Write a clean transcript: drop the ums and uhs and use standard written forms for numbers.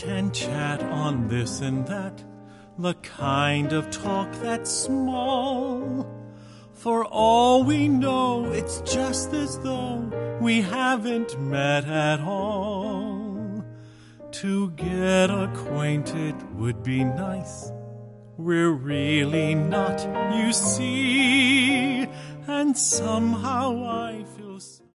chit and chat on this and that, the kind of talk that's small. For all we know, it's just as though we haven't met at all. To get acquainted would be nice. We're really not, you see, and somehow I feel